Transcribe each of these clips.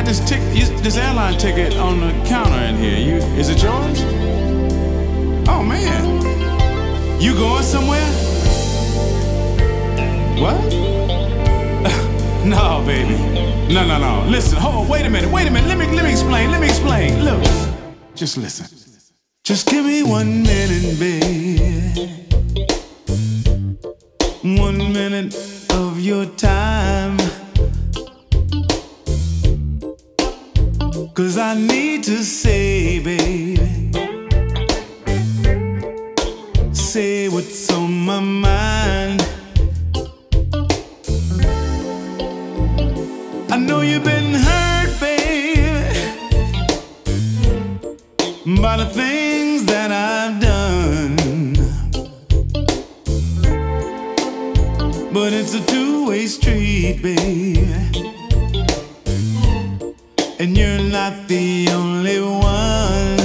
this airline ticket on the counter in here. Is it yours? Oh man, you going somewhere? What? No, baby. No. Listen, wait a minute. Let me explain. Look, just listen. Just give me 1 minute, baby. 1 minute of your time. 'Cause I need to say, baby, say what's on my mind. I know you've been hurt, baby, by the things that I've done. But it's a two-way street, baby, and you're not the only one.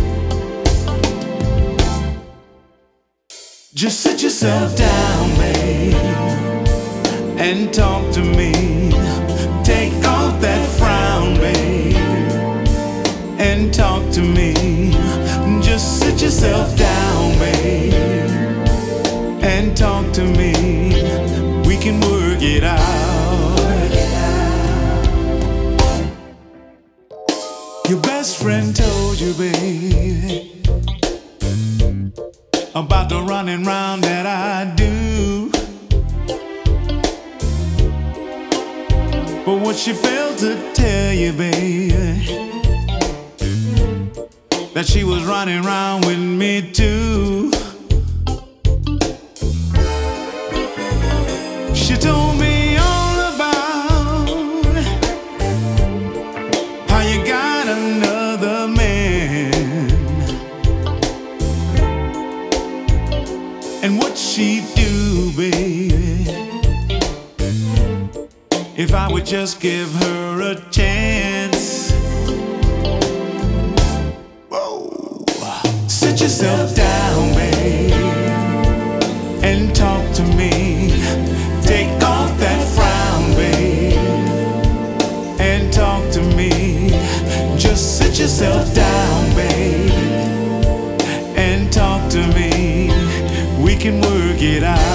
Just sit yourself down, babe, and talk to me. Take off that frown, babe, and talk to me. Just sit yourself down, babe, and talk to me. We can work it out. Your best friend told you, baby, about the running round that I do. But what she failed to tell you, baby, that she was running around with me too. She told me all about how you got another man, and what she'd do, baby, if I would just give her a chance. Whoa. Sit yourself down, babe, and talk to me. Take off that frown, babe, and talk to me. Just sit yourself down, babe, and talk to me. We can work it out.